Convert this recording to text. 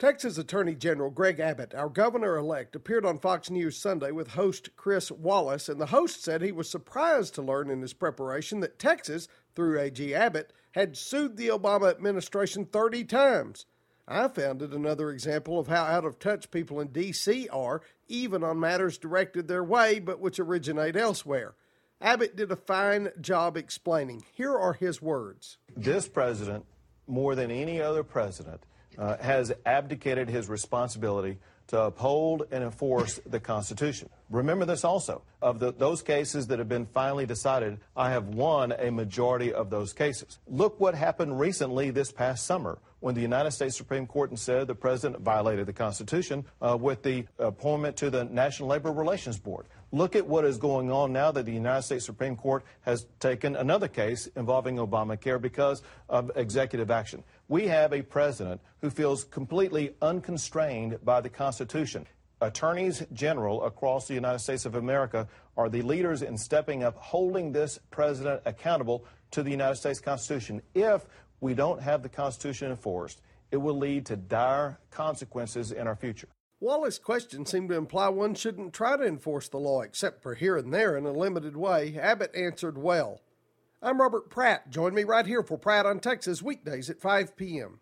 Texas Attorney General Greg Abbott, our governor-elect, appeared on Fox News Sunday with host Chris Wallace, and the host said he was surprised to learn in his preparation that Texas, through AG Abbott, had sued the Obama administration 30 times. I found it another example of how out of touch people in D.C. are, even on matters directed their way but which originate elsewhere. Abbott did a fine job explaining. Here are his words. This president, more than any other president, has abdicated his responsibility to uphold and enforce the Constitution. Remember this also. Of those cases that have been finally decided, I have won a majority of those cases. Look what happened recently this past summer when the United States Supreme Court said the president violated the Constitution with the appointment to the National Labor Relations Board. Look at what is going on now that the United States Supreme Court has taken another case involving Obamacare because of executive action. We have a president who feels completely unconstrained by the Constitution. Attorneys general across the United States of America are the leaders in stepping up, holding this president accountable to the United States Constitution. If we don't have the Constitution enforced, it will lead to dire consequences in our future. Wallace's question seemed to imply one shouldn't try to enforce the law except for here and there in a limited way. Abbott answered well. I'm Robert Pratt. Join me right here for Pratt on Texas weekdays at 5 p.m.